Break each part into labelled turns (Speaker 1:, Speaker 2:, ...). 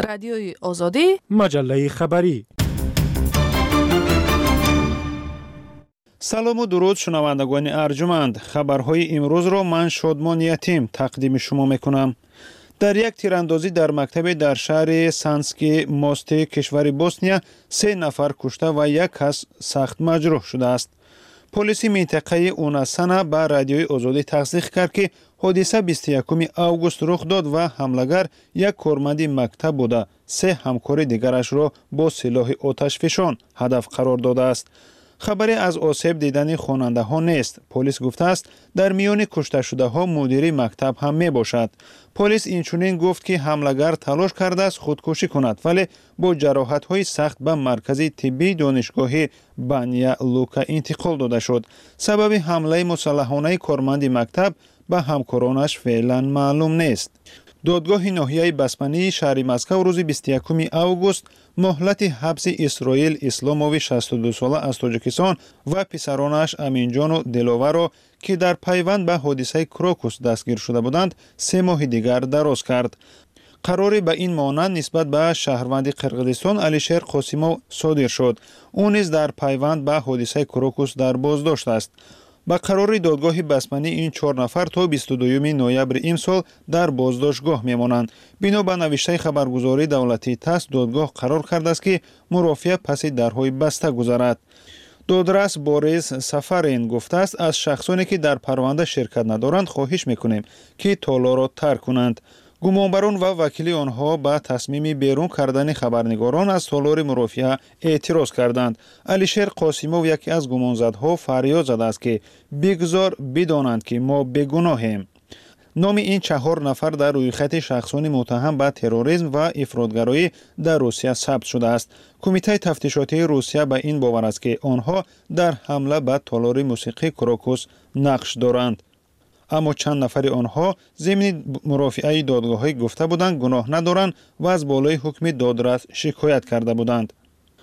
Speaker 1: رادیوی آزادی،
Speaker 2: مجله خبری. سلام و درود شنوندگان ارجمند. خبرهای امروز را من شادمان یتیم تقدیم شما میکنم. در یک تیراندازی در مکتب در شهر سانسکی موستی کشور بوسنیا 3 نفر کشته و 1 کس سخت مجروح شده است. پلیس منطقه اوناسانا با رادیوی آزادی تصدیق کرد که حادثه 21 اوگوست رخ داد و حملگر یک کارمند مکتب بوده 3 همکار دیگرش را با سلاح آتشفشان هدف قرار داده است. خبری از آسیب دیدن خواننده ها نیست. پلیس گفته است در میان کشته شده ها مدیر مکتب هم می باشد. پلیس اینچنین گفت که حملگر تلاش کرده است خودکشی کند ولی با جراحت های سخت به مرکز طبی دانشگاه بانیا لوکا انتقال داده شد. سبب حمله مسلحانه کارمند مکتب به همکارانش فعلا معلوم نیست. دادگاه ناحیه بسمانی شهر مسکو روز 21 اوگوست مهلت حبس اسرائیل اسلاموی 62 ساله از تاجیکستان و پسرانش امینجان و دلوور را که در پیوند به حادثه کروکوس دستگیر شده بودند 3 ماه دیگر دراز کرد. قراری به این مانند نسبت به شهروند قرقیزستان علیشیر قاسیموف صادر شد. او نیز در پیوند به حادثه کروکوس در بازداشت است. با قرار دادگاه بسمانی این 4 نفر تا 22 نوامبر امسال در بازداشتگاه میمانند. بنا به نوشته خبرگزاری دولتی تاس دادگاه قرار کرده است که مرافعه پس درهای بسته گذرد. دادرس بوریس سفارین گفته است از شخصانی که در پرونده شرکت ندارند خواهش میکنیم که تالار را ترک کنند. گمانبران و وکیل آنها به تصمیم بیرون کردن خبرنگاران از تالار مرافعه اعتراض کردند. علیشیر قاسیموف یکی از گمانزدها فریاد زده است که بگذار بدانند که ما بیگناهیم. نام این 4 نفر در روی خط شخصانی متهم به تروریسم و افراطگرایی در روسیه ثبت شده است. کمیته تفتیشاتی روسیه به این باور است که آنها در حمله به تالار موسیقی کروکوس نقش دارند. اما چند نفر آنها ضمن مرافعه دادگاهی گفته بودند گناه ندارند و از بالای حکم دادرس شکایت کرده بودند.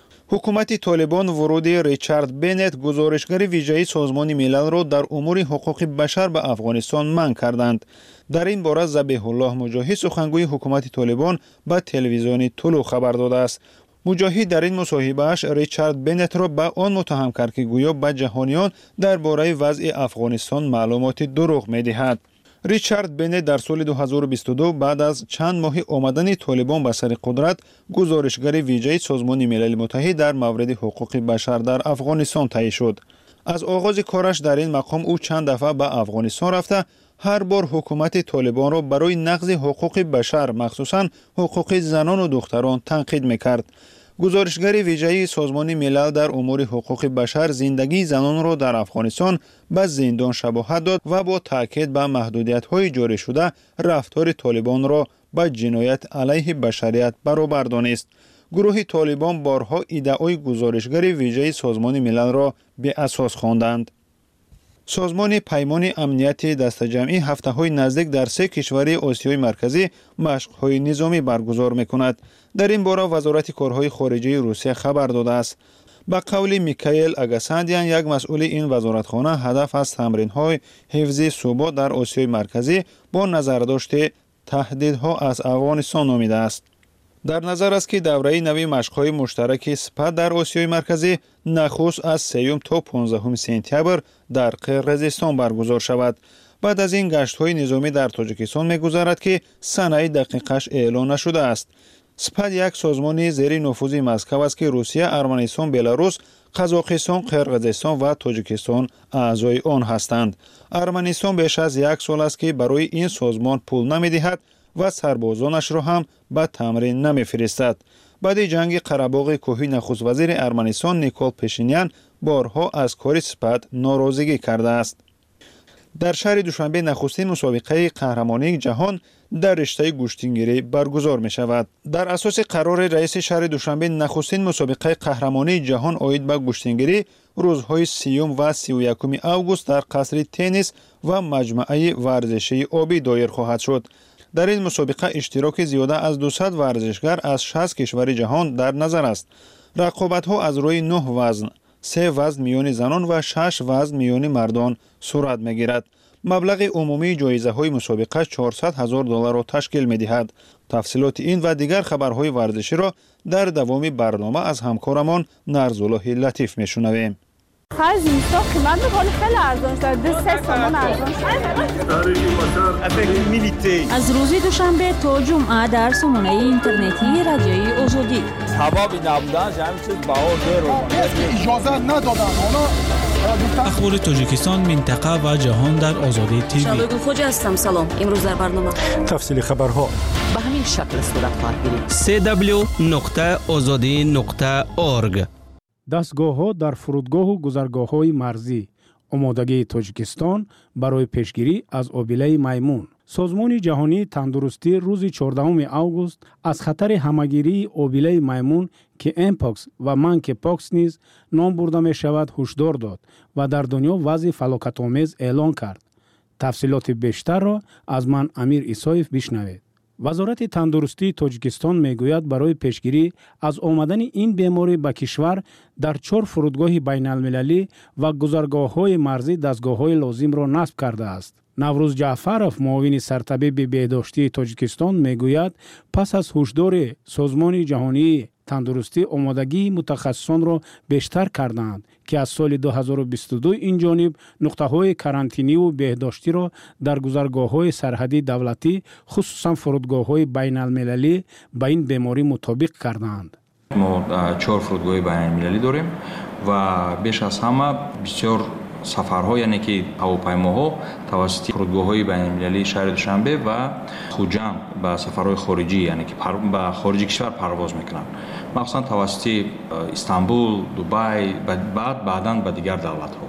Speaker 2: حکومت طالبان ورود ریچارد بنت گزارشگر ویژه سازمان ملل را در امور حقوق بشر به افغانستان منع کردند. در این باره ذبیح الله مجاهد سخنگوی حکومت طالبان به تلویزیون طلوع خبر داده است. مجاهد در این مصاحبه‌اش ریچارد بنت را به آن متهم کرد که گویا به جهانیان درباره وضع افغانستان معلومات دروغ می‌دهد. ریچارد بنت در سال 2022 بعد از چند ماه آمدن طالبان به سر قدرت گزارشگر ویژه سازمان ملل متحد در مورد حقوق بشر در افغانستان تعیین شد. از آغاز کارش در این مقام او چند دفعه به افغانستان رفته هر بار حکومت طالبان را برای نقض حقوق بشر مخصوصاً حقوق زنان و دختران تنقید می‌کرد. گزارشگر ویژه سازمان ملل در امور حقوق بشر زندگی زنان را در افغانستان به زندان شباهت داد و با تاکید به محدودیت‌های جاری شده رفتار طالبان را به جنایت علیه بشریت برابر دانست. گروه طالبان بارها ادعای گزارشگر ویژه سازمان ملل را به اساس خواندند. سازمان پیمان امنیت دست جمعی هفته‌های نزدیک در 3 کشور آسیای مرکزی مشق‌های نظامی برگزار می‌کند. در این باره وزارت کارهای خارجه روسیه خبر داده است. به قول میکائیل اگاساندیان یک مسئول این وزارتخانه هدف از تمرین‌های حفظ ثبات در آسیای مرکزی با نظرداشت تهدیدها از افغانستان نامیده است. در نظر است که دوره نوی مشق‌های مشترک سپاه در آسیای مرکزی نخست از 3 تا 15 سپتامبر در قرقیزستان برگزار شود. بعد از این گشت‌های نظامی در تاجیکستان می‌گذرد که سنه دقیقش اعلان نشده است. سپاه یک سازمان زیر نفوذ مسکو است که روسیه، ارمنستان، بلاروس، قزاقستان، قرقیزستان و تاجیکستان اعضای آن هستند. ارمنستان بیش از 1 سال است که برای این سازمان پول نمی‌دهد و سربازانش را هم به تمرین نمی‌فرستد. بعد جنگ قره‌باغ کوهی نخست وزیر ارمنستان نیکول پشینیان بارها از کار سپاه ناراضگی کرده است. در شهر دوشنبه نخستین مسابقه قهرمانی جهان در رشته گوشتینگیری برگزار می شود. در اساس قرار رئیس شهر دوشنبه نخستین مسابقه قهرمانی جهان عاید به گوشتینگیری روزهای 30 و 31 اوگوست در قصر تنیس و مجموعه ورزشی آبی دایر خواهد شد. در این مسابقه اشتراک زیاده از 200 ورزشگر از 60 کشور جهان در نظر است. رقابت‌ها از روی 9 وزن، 3 وزن میان زنان و 6 وزن میان مردان صورت می‌گیرد. مبلغ عمومی جایزه‌های مسابقه $400,000 را تشکیل می‌دهد. تفصیلات این و دیگر خبرهای ورزشی را در دوام برنامه از همکارمان نرزالله لطیف می‌شنویم.
Speaker 1: خرج اینستا قیمت می‌کنه خیلی ارزان شده. 3 تومان ارزان شده.
Speaker 3: از روز دوشنبه تا جمعه در سامانه اینترنتی رادیوی آزادی.
Speaker 4: تمام نبودن همین چیز بهار
Speaker 5: اجازه ندادن.
Speaker 6: اخبار تاجیکستان، منطقه و جهان در آزادی تیوی.
Speaker 3: شالوی خوجا هستم. سلام. امروز در برنامه
Speaker 5: تفصیل خبرها
Speaker 3: به همین شکل صورت خواهد گرفت.
Speaker 7: www.azadi.org.
Speaker 8: دستگاه‌ها در فرودگاه و گذرگاه‌های مرزی. آمادگی تاجیکستان برای پیشگیری از آبیله میمون. سازمان جهانی تندرستی روز 14 اوگوست از خطر همه‌گیری آبیله میمون که امپاکس و منکی پاکس نیز نام برده می شود هشدار داد و در دنیا وضع فلاکت‌آمیز اعلان کرد. تفصیلات بیشتر را از من امیر ایسایف بشنوید. وزارت تندرستی تاجیکستان میگوید برای پیشگیری از آمدن این بیماری به کشور در 4 فرودگاه بین المللی و گذرگاه‌های مرزی دستگاه‌های لازم را نصب کرده است. نوروز جعفرов معاون سرطبیب بهداشتی تاجیکستان میگوید پس از هشدار سازمان جهانی تندرستی آمادگی متخصصان را بیشتر کردند که از سال 2022 این جانب نقطه‌های کرانتینی و بهداشتی را در گذرگاه‌های سرحدی دولتی خصوصا فرودگاه‌های بین المللی به این بیماری مطابق کردند.
Speaker 9: ما 4 فرودگاه بین المللی داریم و بیش از همه بسیار سفرها یعنی که هواپیماها توسط فرودگاه‌های بین‌المللی شهر دوشنبه و خوجند به سفرهای خارجی یعنی که به خارج کشور پرواز میکنند، مخصوصا توسط استانبول، دبی، بعداً به دیگر دولت‌ها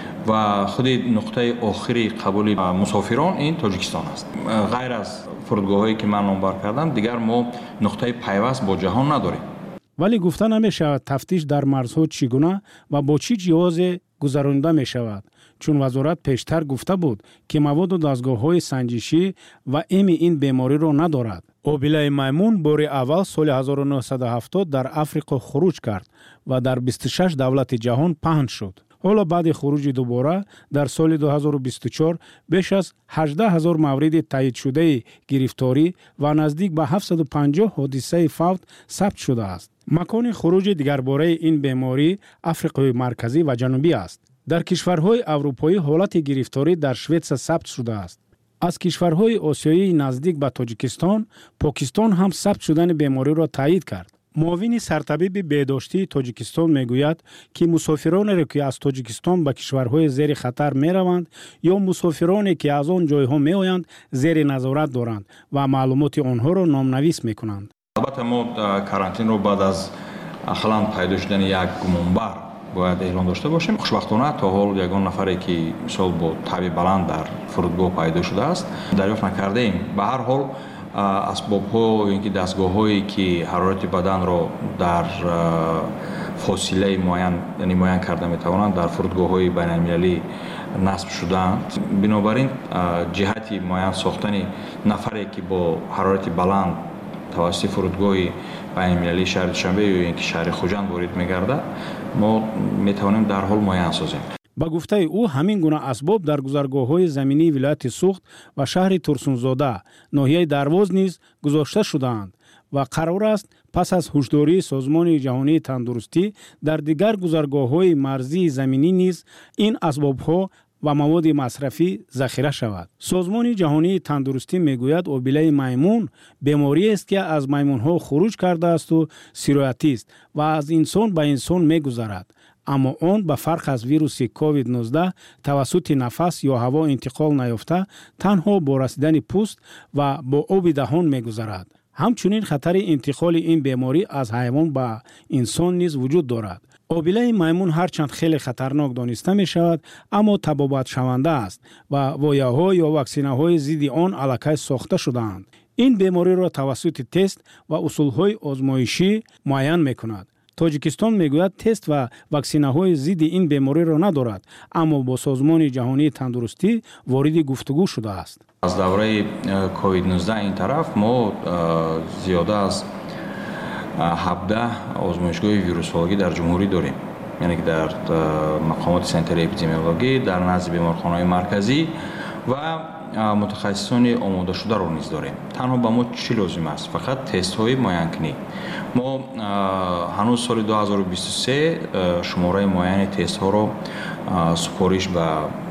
Speaker 9: و خود نقطه آخری قبول مسافران این تاجیکستان است. غیر از فرودگاه‌هایی که من نامبر کردم دیگر ما نقطه پیوست با جهان نداریم.
Speaker 8: ولی گفته نمی‌شود تفتیش در مرزها چگونه و با چه جواز گذرانده می شود، چون وزارت پیشتر گفته بود که مواد و دستگاه‌های سنجشی و این بیماری را ندارد. آبیله میمون بار اول سال 1970 در آفریقا خروج کرد و در 26 دولت جهان پهن شد. حالا بعد خروج دوباره در سال 2024 بیش از 18,000 مورد تایید شده گرفتاری و نزدیک به 750 حادثه فوت ثبت شده است. مکان خروج دیگرباره این بیماری آفریقای مرکزی و جنوبی است. در کشورهای اروپایی حالت گرفتاری در سوئد ثبت شده است. از کشورهای آسیایی نزدیک به تاجیکستان، پاکستان هم ثبت شدن بیماری را تایید کرد. معاون سرطبیب بهداشتی تاجیکستان میگوید که مسافرانی که از تاجیکستان به کشورهای زیر خطر میروند یا مسافرانی که از آن جایها میآیند زیر نظارت دارند و معلومات آنها را نامنویس میکنند.
Speaker 9: البته ما کارانتین رو بعد از اخلاً پیدا شدن یک گمانبر باید اعلام داشته باشیم. خوشبختانه تا حال یگان نفری که مثلا با تب بلند در فرودگاه پیدا شده است دریافت نکرده ایم. به هر حال اسباب‌ها اینکه دستگاه‌هایی که حرارت بدن را در فاصله معین کرده می‌توانند در فرودگاه‌های بین‌المللی نصب شده‌اند. بنابراین جهتی معین ساختن نفری که با حرارت بلند توسط فرودگاه بین‌المللی شهر دوشنبه یا اینکه شهر خوجند وارد می‌گردد ما می‌توانیم در حال معین سازیم.
Speaker 8: با گفته او همین گونه اسباب در گذرگاه‌های زمینی ولایت سوخت و شهر ترسونزاده ناحیه درواز نیز گذاشته شده‌اند و قرار است پس از هشداری سازمان جهانی تندرستی در دیگر گذرگاه‌های مرزی زمینی نیز این اسباب‌ها و مواد مصرفی ذخیره شود. سازمان جهانی تندرستی میگوید آبیله میمون بیماری است که از میمون‌ها خروج کرده است و سیرایتی است و از انسان به انسان میگذرد. اما آن به فرق از ویروس کووید 19 توسط نفس یا هوا انتقال نیافته تنها با رسیدن پوست و با آب دهان میگذرد. همچنین خطر انتقال این بیماری از حیوان به انسان نیز وجود دارد. آبیله میمون هرچند خیلی خطرناک دانسته می شود اما تبابت شونده است و وایه‌ها یا واکسینه‌های ضد آن الکی ساخته شده‌اند. این بیماری را توسط تست و اصول‌های آزمایشی معین می‌کند. تاجیکستان میگوید تست و واکسینه‌های ضد این بیماری را ندارد اما با سازمان جهانی تندرستی وارد گفتگو شده است.
Speaker 9: از دوره کووید 19 این طرف ما زیاده از 17 آزمایشگاه ویروسولوژی در جمهوری داریم، یعنی که در مقامات سنتر اپیدمیولوژی در نزد بیمارخانه‌های مرکزی و متخصصان آماده شده رو نیز داریم. تنها به ما چی لازم است؟ فقط تست های معاینه. ما هنوز سال 2023 شماره معاینه تست ها رو سپارش به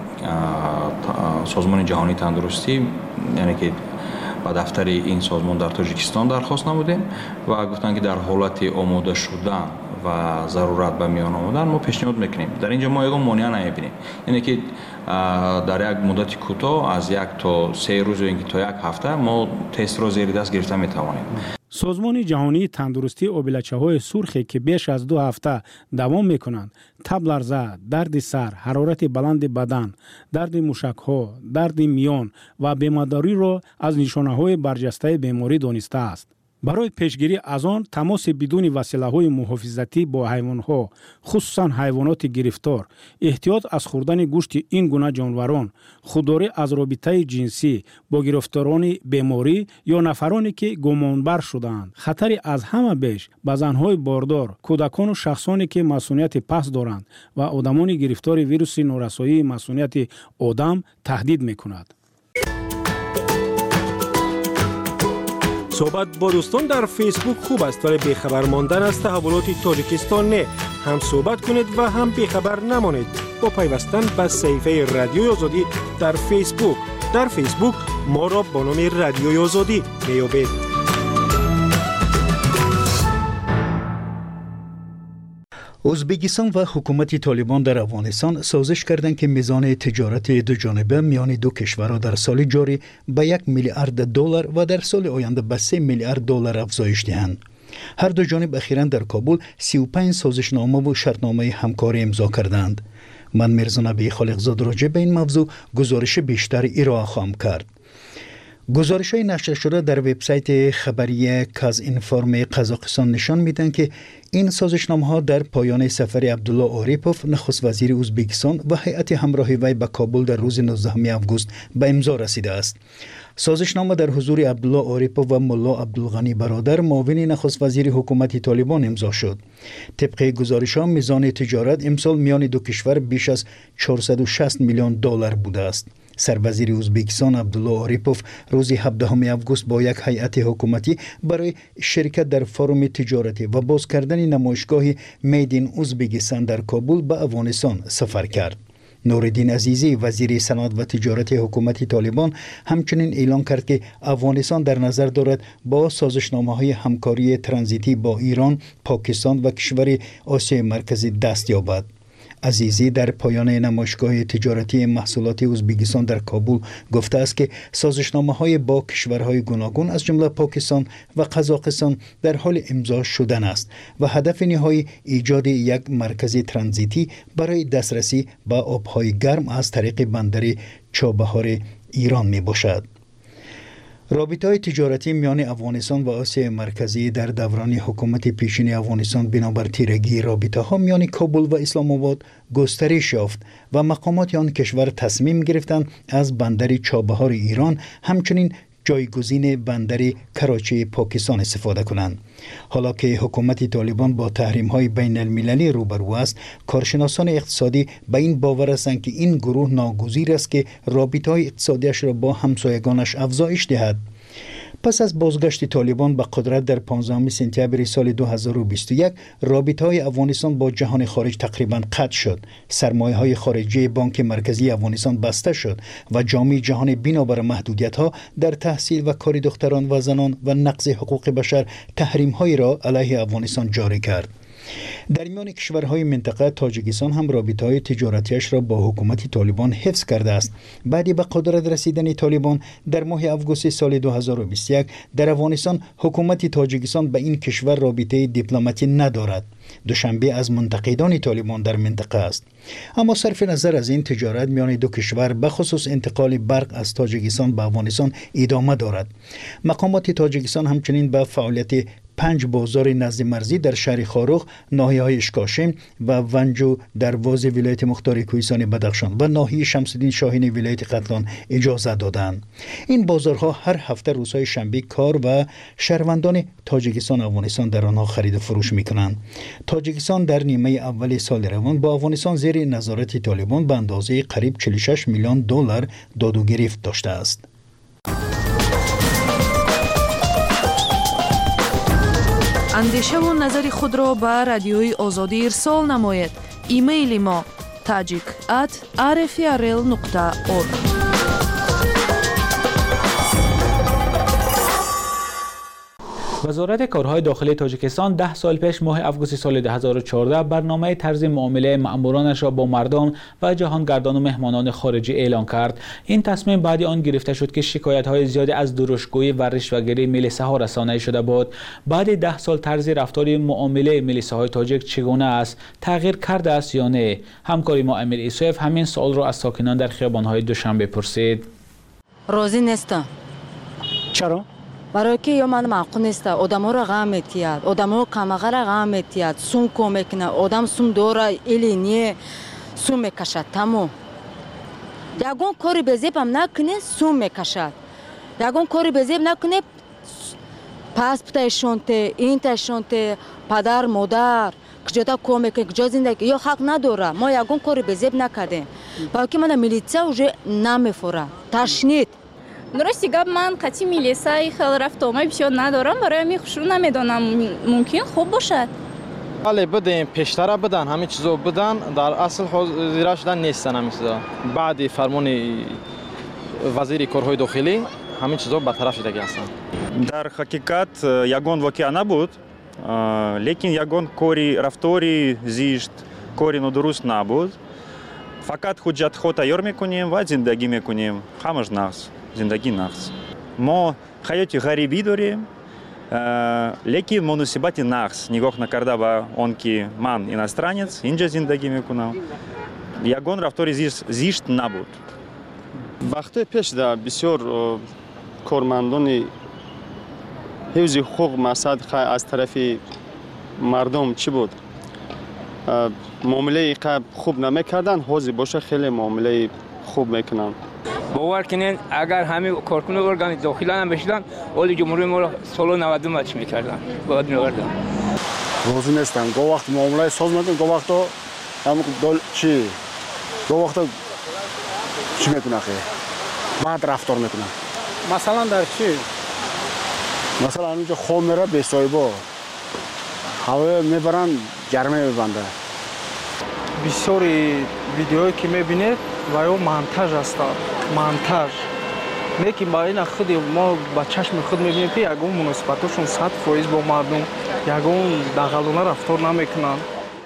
Speaker 9: سازمان جهانی تندرستی، یعنی که با دفتر این سازمان در تاجیکستان درخواست نمودیم و گفتن که در حالت آماده شدن و ضرورت به میان آمدن ما پیشنهاد میکنیم. در اینجا ما یک مانع نمیبینیم، یعنی که در یک مدت کوتاه از 1 تا 3 روز یا اینکه تا 1 هفته ما تست را زیر دست گرفته میتوانیم.
Speaker 8: سازمان جهانی تندرستی آبلچه‌های سرخی که بیش از 2 هفته دوام میکنند، تب لرزه، درد سر، حرارت بلند بدن، درد موشک‌ها، درد میان و بیمارداری را از نشانه‌های برجسته بیماری دانسته است. برای پیشگیری از آن تماس بدون وسیله‌های محافظتی با حیوانات، خصوصا حیوانات گرفتار، احتیاط از خوردن گوشت این گونه جانوران، خودداری از رابطه جنسی با گرفتاران بیماری یا نفرانی که گمانبر شدند، خطری از همه بیش به زن‌های باردار، کودکان و شخصانی که مسئولیت پست دارند و آدمان گرفتار ویروس نورسایی مسئولیت آدم تهدید می‌کند.
Speaker 7: صحبت با دوستان در فیسبوک خوب است، ولی بیخبر ماندن از تحولات تاجیکستان نه. هم صحبت کنید و هم بیخبر نمانید با پیوستن به صفحه رادیوی آزادی در فیسبوک. در فیسبوک ما را با نام رادیوی آزادی میابید.
Speaker 10: ازبکستان و حکومت طالبان در افغانستان سازش کردند که میزان تجارت دو جانبه میان دو کشورها در سال جاری به 1 میلیارد دلار و در سال آینده به 3 میلیارد دلار افزایش دهند. هر دو جانب اخیراً در کابل 35 سازشنامه و شرطنامه همکاری امضا کردند. من میرزا نبی خالقزاد راجع به این موضوع گزارش بیشتر ارائه خواهم کرد. گزارش‌های نشر شده در وبسایت خبری کازینفورم قزاقستان نشان میدن که این سازشنامه‌ها در پایان سفر عبدالله آریپوف نخست وزیر ازبکستان و هیئت همراه وی به کابل در روز 19 آگوست به امضا رسیده است. سازشنامه در حضور عبدالله آریپوف و ملا عبدالغنی برادر معاون نخست وزیر حکومت طالبان امضا شد. طبق گزارش‌ها میزان تجارت امسال میان دو کشور بیش از 460 میلیون دلار بوده است. سروزیر ازبکستان عبدالله آریپوف روز 17 آگوست با یک هیئت حکومتی برای شرکت در فروم تجارتی و باز کردن نمایشگاه میدین ازبکستان در کابل به افغانستان سفر کرد. نوردین عزیزی وزیر صنعت و تجارت حکومت طالبان همچنین اعلام کرد که افغانستان در نظر دارد با سازشنامه‌های همکاری ترانزیتی با ایران، پاکستان و کشور آسیای مرکزی دست یابد. عزیزی در پایان نمایشگاه تجارتی محصولات ازبکستان در کابل گفته است که سازشنامه‌های با کشورهای گوناگون از جمله پاکستان و قزاقستان در حال امضا شدن است و هدف نهایی ایجاد یک مرکز ترانزیتی برای دسترسی به آبهای گرم از طریق بندر چابهار ایران می باشد. رابطه‌های تجارتی میان افغانستان و آسیای مرکزی در دوران حکومت پیشین افغانستان بنابر تیرگی رابطه‌ها میان کابل و اسلام آباد گسترش یافت و مقامات آن کشور تصمیم گرفتند از بندر چابهار ایران همچنین جایگزین بندر کراچی پاکستان استفاده کنند. حالا که حکومت طالبان با تحریم‌های بین المللی روبرو است، کارشناسان اقتصادی به این باور هستند که این گروه ناگزیر است که رابطه‌های اقتصادیش را با همسایگانش افزایش دهد. پس از بازگشت طالبان به قدرت در 15 سپتامبر سال 2021 رابطه‌های افغانستان با جهان خارج تقریباً قطع شد. سرمایه‌های خارجی بانک مرکزی افغانستان بسته شد و جامعه جهانی بنابر محدودیت‌ها در تحصیل و کار دختران و زنان و نقض حقوق بشر تحریم‌هایی را علیه افغانستان جاری کرد. در میان کشورهای منطقه تاجیکستان هم رابطه‌های تجارتیش را با حکومت طالبان حفظ کرده است. بعد به قدرت رسیدن طالبان در ماه آگوست سال 2021 در افغانستان حکومت تاجیکستان به این کشور رابطه دیپلماتی ندارد. دوشنبه از منتقدان طالبان در منطقه است. اما صرف نظر از این تجارت میان دو کشور به خصوص انتقال برق از تاجیکستان به افغانستان ادامه دارد. مقامات تاجیکستان همچنین به فعالیت 5 بازار نزد مرزی در شهر خاروخ، ناحیه‌های اشکاشم و ونجو دروازه ولایت مختار کوهستان بدخشان و ناحیه شمس الدین شاهین ولایت قزلان اجازه دادند. این بازارها هر هفته روزهای شنبه کار و شهروندان تاجیکستان و افغانستان در آنها خرید و فروش می‌کنند. تاجیکستان در نیمه اول سال روان با افغانستان زیر نظارت طالبان به اندازه قریب 46 میلیون دلار داد و گرفت داشته است.
Speaker 11: اندیشه و نظر خود را به رادیوی آزادی ارسال نماید. ایمیل ما tajik@rfrl.org.
Speaker 6: وزارت کارهای داخلی تاجیکستان 10 سال پیش ماه آگوست سال 2014 برنامه طرز معامله مأمورانش را با مردم و جهانگردان و مهمانان خارجی اعلان کرد. این تصمیم بعد آن گرفته شد که شکایت‌های زیادی از درشتگویی و رشوه‌گیری ملیسه‌ها رسانه‌ای شده بود. بعد 10 سال طرز رفتار معامله ملیسه‌های تاجیک چگونه است؟ تغییر کرده است یا نه؟ همکاری ما امیر ایسوف همین سوال را از ساکنان در خیابان‌های دوشنبه پرسید.
Speaker 12: راضی نیستم.
Speaker 8: چرا؟
Speaker 12: برای که یا من معقول نیست آدم ها را غم میتید، آدم ها کمغه را غم میتید، سوم کمک کنه، آدم سوم دوره ایلی نیه سوم میکشد. تمام یگون کاری بزیب هم نکنه سوم میکشد، یگون کاری بزیب نکنه پس تایشونته این تایشونته پدر مادر کجا کمک کجا زندگی یا حق نداره. ما یگون کاری بزیب نکردیم برای که من میلیتسا уже نمیفوره تشنید.
Speaker 1: درستی گپ من قطعی میلیسای خیلی رفت آمای بسیار ندارم، برای می خوش رو نمیدانم ممکن خوب باشد.
Speaker 13: بله بدیم پیشتر بدن همه چیزو بدن در اصل حاضر شدن نیستن همه چیزا. بعد فرمان وزیر کارهای داخلی همه چیزا برطرف شده هستن.
Speaker 14: در حقیقت یگان واقعا نبود، لیکن یگان کاری رفتاری زیشت کاری درست نبود. فقط حجت خود تیار میکنیم و زندگی میکنیم، همش نقص زندگی نقص. ما حیات غریبی داریم، لیکن مناسبت نقص نگاه نکرده به آن که من اینسترانець اینجا زندگی میکنم. یگان رفتاری زیشت نبود.
Speaker 15: وقتی پیش در بسیار کارمندان حفظ حقوق مقصد از طرف مردم چی بود؟ معامله خوب نمیکردن، حاضر باشه خیلی معامله خوب میکنن.
Speaker 16: باور کنین اگر همه کارکنان ارگان داخلی هم بشدن اولی جمهوری ما سال 90 مچ میکردن باید میوردن.
Speaker 5: روزی نیستن گاه وقت معامله ساز میکنن، گاه وقت هم چی گاه وقت چی میکنن خیلی بعد رفتار میکنن.
Speaker 7: مثلا در چی؟
Speaker 5: مثلا اینجا خواب میره به صاحبا هوا میبرن گرمه میبنده.
Speaker 17: بسیاری ویدیوهایی که میبینید و یا منتاژ است. منتاژ لیکن با این خود ما با چشم خود میبینیم که یگون مناسبتشون 100% با مردم یگون دغلانه رفتار نمیکنن.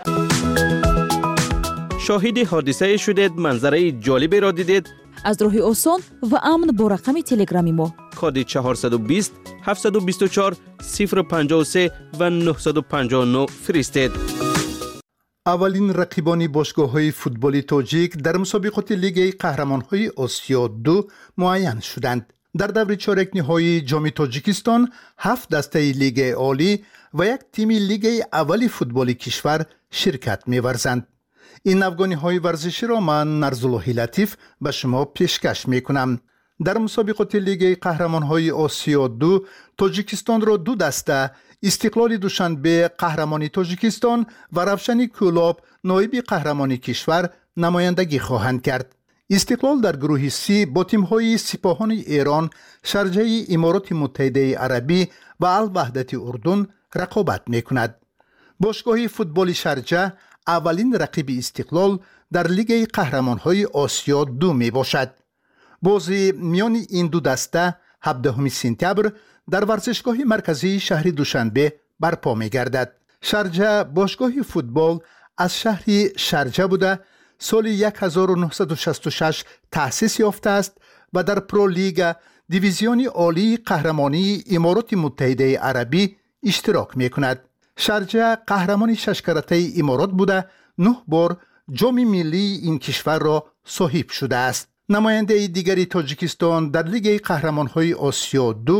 Speaker 18: شاهد حادثه شدید، منظره جالبی را دیدید؟
Speaker 3: از راه آسان و امن با رقم تلگرامی ما
Speaker 18: کد 420 724 053 و 959 فرستید.
Speaker 19: اولین رقیبان باشگاه‌های فوتبال تاجیک در مسابقات لیگ قهرمان‌های آسیا 2 معین شدند. در دور چهارک نهایی جام تاجیکستان 7 دسته لیگ عالی و یک تیم لیگ اول فوتبال کشور شرکت می‌ورزند. این افغانی‌های ورزشی را من نرزالله لطیف به شما پیشکش می‌کنم. در مسابقات لیگ قهرمان‌های آسیا 2 تاجیکستان را 2 دسته استقلال دوشنبه قهرمانی تاجیکستان و روشنی کولاب نایب قهرمانی کشور نمایندگی خواهند کرد. استقلال در گروه سی با تیم‌های سپاهان ایران، شارجه امارات متحده عربی و الوحدت اردن رقابت می‌کند. باشگاه فوتبال شارجه اولین رقیب استقلال در لیگ قهرمان‌های آسیا 2 میباشد. بازی میان این 2 دسته 17 سپتامبر در ورزشگاه مرکزی شهر دوشنبه برپا می‌گردد. شارجه باشگاه فوتبال از شهر شارجه بوده سال 1966 تأسیس یافته است و در پرو لیگ دیویزیون عالی قهرمانی امارات متحده عربی اشتراک می‌کند. شارجه قهرمان 6 کرته امارات بوده 9 بار جام ملی این کشور را صاحب شده است. نماینده دیگری تاجیکستان در لیگ قهرمان‌های آسیا 2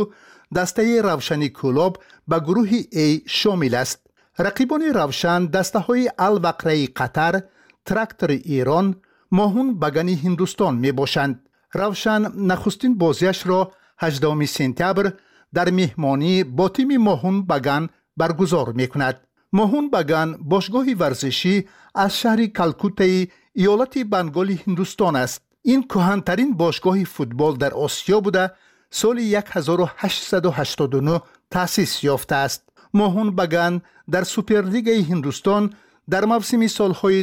Speaker 19: دسته روشن کلوب به گروه A شامل است. رقیبان روشن دسته های الوقره قطر، تراکتور ایران، ماهون بگانی هندوستان می باشند. روشن نخستین بازیش را 18 سپتامبر در مهمانی با تیم ماهون بگان برگزار می کند. ماهون بگان باشگاه ورزشی از شهر کلکوته ایالت بنگال هندوستان است. این کهن‌ترین باشگاه فوتبال در آسیا بوده سال 1889 تأسیس یافته است. ماهون بگان در سوپرلیگ هندوستان در موسم سالهای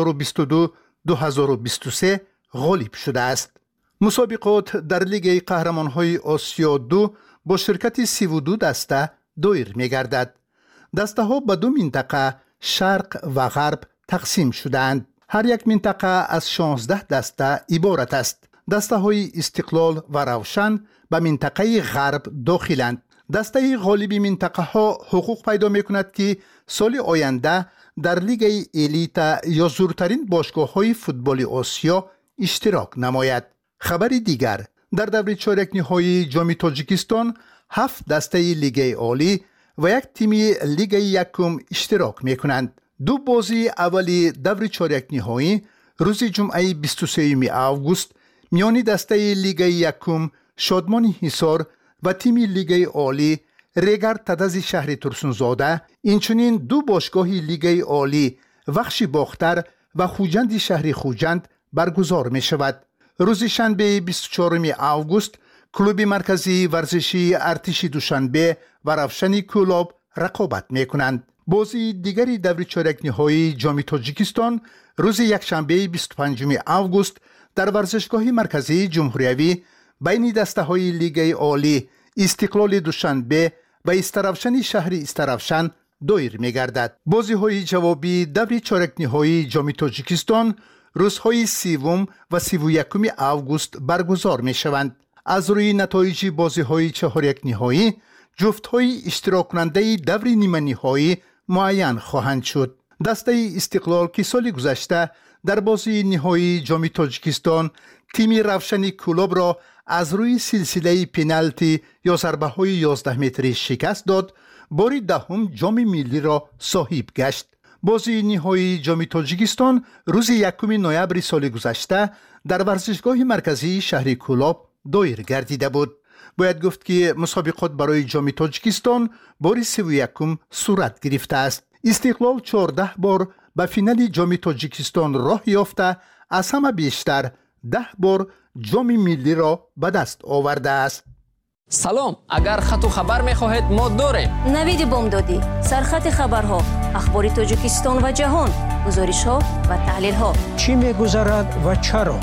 Speaker 19: 2022-2023 غالب شده است. مسابقات در لیگ قهرمان‌های آسیا 2 با شرکت 32 دسته دایر می‌گردد. دسته ها به 2 منطقه شرق و غرب تقسیم شدند. هر یک منطقه از 16 دسته عبارت است. دسته های استقلال و روشن به منطقه غرب داخلند. دسته غالب منطقه ها حقوق پیدا می کند که سال آینده در لیگ الیت یا زورترین باشگاه های فوتبال آسیا اشتراک نماید. خبر دیگر، در دور چهارک نهایی جام تاجیکستان 7 دسته لیگ عالی و یک تیم لیگ یکم اشتراک می کنند. 2 بازی اولی دور چهارک نهایی روز جمعه 23 آگوست میان دسته لیگ یکم شادمان حصار و تیم لیگ عالی ریگر تدز شهر ترسونزاده، اینچنین 2 باشگاه لیگ عالی وخش باختر و خوجند شهر خوجند برگزار می شود. روز شنبه 24 آگوست کلوب مرکزی ورزشی ارتش دوشنبه و روشن کلوب رقابت می کنند. بازی دیگری دور چهارک نهایی جام تاجیکستان روز یکشنبه 25 آگوست در ورزشگاه مرکزی جمهوریوی بین دسته های لیگ عالی استقلال دوشنبه و استرافشن شهر استرافشن دایر می گردد. بازی های جوابی دور چهارک نهایی جام تاجیکستان روزهای 30 و 31 آگوست برگزار می شوند. از روی نتایج بازی های چهارک نهایی جفت های اشتراک کننده دور نیمه نهایی معین خواهند شد. دسته استقلال که سال گذشته در بازی نهایی جام تاجیکستان تیم روشن کلوب را از روی سلسله پنالتی یا ضربه های 11 متری شکست داد، بار دهم جام ملی را صاحب گشت. بازی نهایی جام تاجیکستان روز 1 نوامبر سال گذشته در ورزشگاه مرکزی شهر کلوب دایر گردیده بود. باید گفت که مسابقات برای جام تاجیکستان بار 31 صورت گرفته است. استقلال 14 بار به فینال جام تاجیکستان راه یافته، از همه بیشتر 10 بار جام ملی را به دست آورده است.
Speaker 20: سلام، اگر خط و خبر می‌خواهید ما داریم.
Speaker 3: نوید بامدادی، سرخط خبرها، اخبار تاجیکستان و جهان، گزارش‌ها و تحلیل‌ها.
Speaker 21: چی می‌گذرد و چرا؟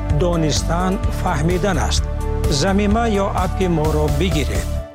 Speaker 21: دانستن فهمیدن است. زمینه یا اپ ما را بگیرید.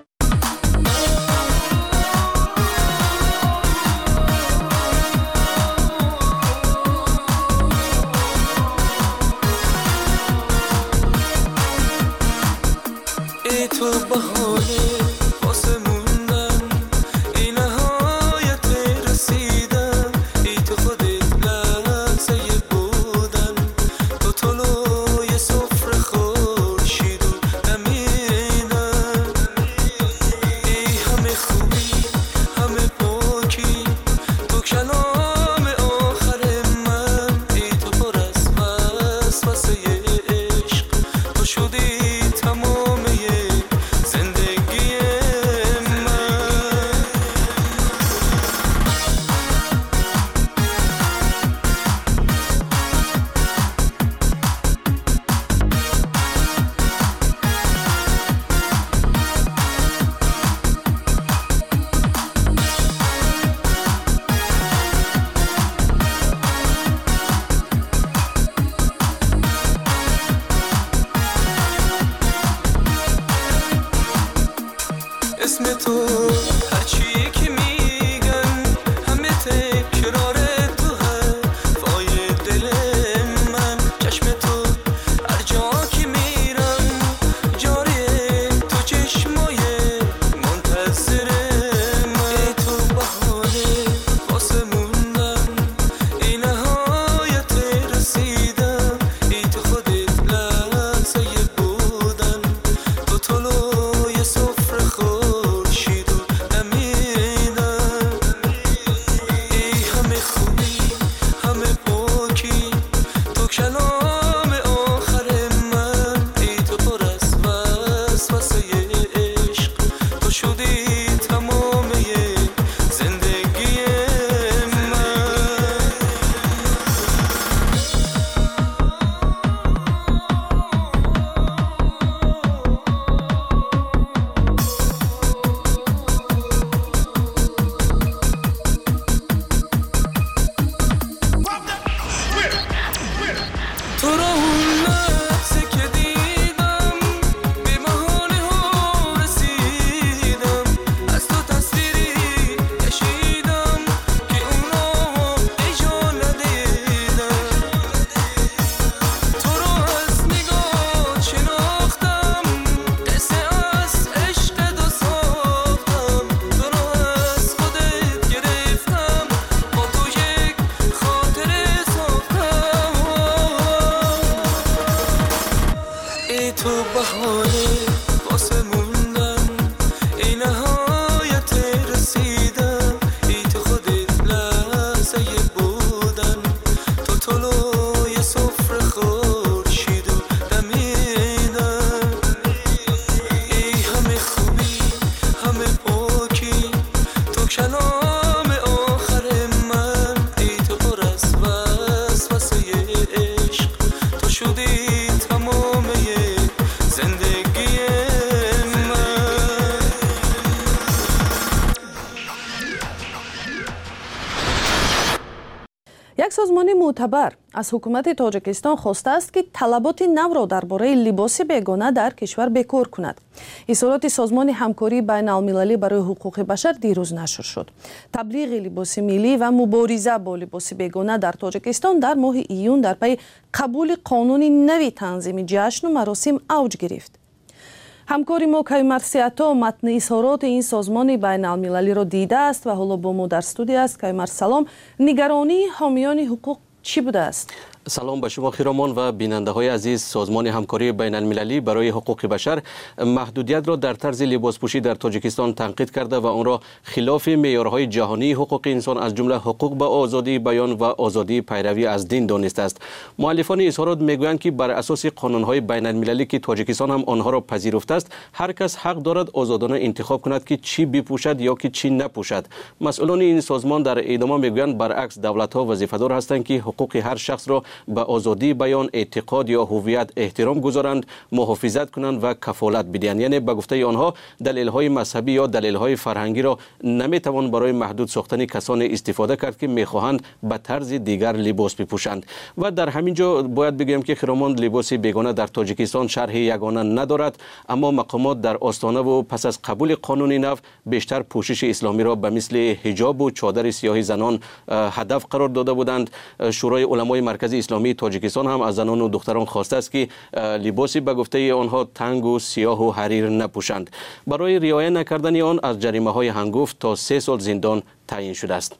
Speaker 11: یک سازمان معتبر از حکومت تاجیکستان خواسته است که طلبات نو را درباره لباس بیگانه در کشور بکار کند. اظهارات سازمان همکاری بین المللی برای حقوق بشر دیروز نشر شد. تبلیغ لباس ملی و مبارزه با لباس بیگانه در تاجیکستان در ماه ایون در پی قبول قانون نوی تنظیم جشن و مراسم اوج گرفت. همکاری ما کیومر سیاتا متن اظهارات این سازمان بین المللی را دیده است و حالا با ما در استودیو است. کیومر سلام، نگرانی حامیان حقوق چی بوده است؟
Speaker 18: سلام به شما خیرامان و بیننده های عزیز. سازمان همکاری بین المللی برای حقوق بشر محدودیت را در طرز لباسپوشی در تاجیکستان تنقید کرده و آن را خلاف معیارهای جهانی حقوق انسان از جمله حقوق به آزادی بیان و آزادی پیروی از دین دانسته است. مؤلفان اظهارات میگویند که بر اساس قانونهای بین المللی که تاجیکستان هم آنها را پذیرفته است، هر کس حق دارد آزادانه انتخاب کند که چی بپوشد یا که چی نپوشد. مسئولان این سازمان در ادامه میگویند برعکس دولت‌ها وظیفه‌دار هستند که حقوق هر شخص را به آزادی بیان، اعتقاد یا هویت احترام گذارند، محافظت کنند و کفالت بدهند. یعنی به گفته آنها دلایل‌های مذهبی یا دلایل‌های فرهنگی را نمیتوان برای محدود ساختن کسان استفاده کرد که میخواهند به طرز دیگر لباس بپوشند. و در همین جا باید بگویم که خیرامان لباس بیگانه در تاجیکستان شرح یگانه ندارد، اما مقامات در آستانه و پس از قبول قانون نو بیشتر پوشش اسلامی را به مثل حجاب و چادر سیاه زنان هدف قرار داده بودند. شورای علمای مرکزی اسلامی تاجیکستان هم از زنان و دختران خواسته است که لباسی به گفته آنها تنگ و سیاه و حریر نپوشند. برای رعایت نکردن آن از جریمه‌های هنگفت تا 3 سال زندان تعیین شده است.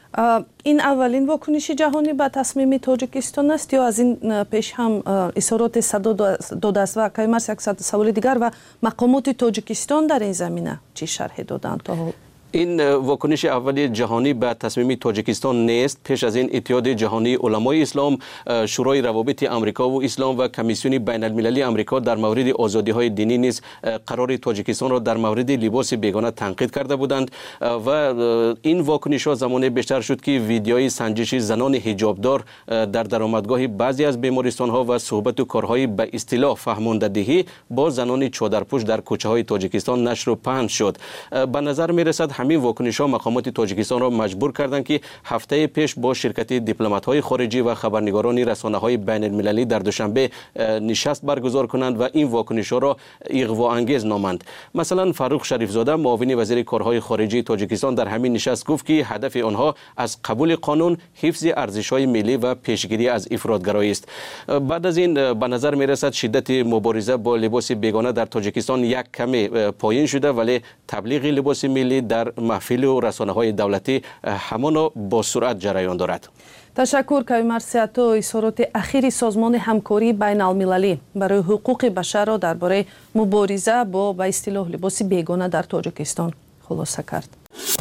Speaker 11: این اولین واکنش جهانی به تصمیم تاجیکستان است یا از این پیش هم اظهارات صدا داده است؟ و کیومر یک سوال دیگر، و مقامات تاجیکستان در این زمینه چی شرح دادند تا حال؟
Speaker 18: این واکنش اولی جهانی به تصمیم تاجیکستان نیست. پیش از این اتحاد جهانی علمای اسلام، شورای روابط آمریکا و اسلام و کمیسیون بین المللی آمریکا در مورد آزادی های دینی نیز قرار تاجیکستان را در مورد لباس بیگانه تنقید کرده بودند و این واکنش ها زمانی بیشتر شد که ویدیوی سنجش زنان حجابدار در درآمدگاه بعضی از بیمارستان ها و صحبت و کارهای به اصطلاح فهماندهی با زنان چادرپوش در کوچه های تاجیکستان نشر و پهن شد. به نظر می رسد همین واکنش‌ها مقامات تاجیکستان را مجبور کردند که هفته پیش با شرکت دیپلمات‌های خارجی و خبرنگاران رسانه‌های بین المللی در دوشنبه نشست برگزار کنند و این واکنش‌ها را اغوا‌انگیز نامند. مثلا فاروق شریفزاده معاون وزیر کارهای خارجی تاجیکستان در همین نشست گفت که هدف آنها از قبول قانون حفظ ارزش‌های ملی و پیشگیری از افراط‌گرایی است. بعد از این به نظر می‌رسد شدت مبارزه با لباس بیگانه در تاجیکستان یک کمی پایین شده، ولی تبلیغ لباس ملی در محفل و رسانه‌های دولتی همان با سرعت جریان دارد.
Speaker 11: تشکر کیومر سیاتا. اظهارات اخیر سازمان همکاری بین المللی برای حقوق بشر را درباره مبارزه با به اصطلاح لباس بیگانه در تاجیکستان خلاصه کرد.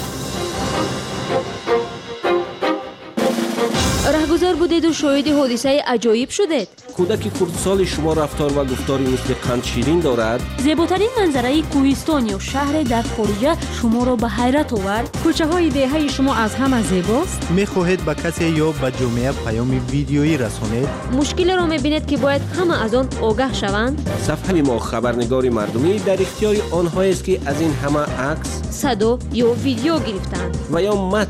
Speaker 3: رهگذر بودید و شاهد حادثه عجایب شدید.
Speaker 2: کودک خردسال شما رفتار و گفتاری مثل قند شیرین دارد.
Speaker 3: زیباترین منظره کوهستان یا شهر در خارج شما را به حیرت آورد.
Speaker 22: کوچه های دهه شما از همه زیباست.
Speaker 23: میخواهید به کسی یا به جامعه پیام ویدیویی رسانید؟
Speaker 3: مشکل را میبینید که باید همه از آن آگاه شوند.
Speaker 2: صفحه ما خبرنگار مردمی در اختیار آنهایی است که از این همه عکس،
Speaker 3: صدا یا ویدیو گرفتند
Speaker 2: و یا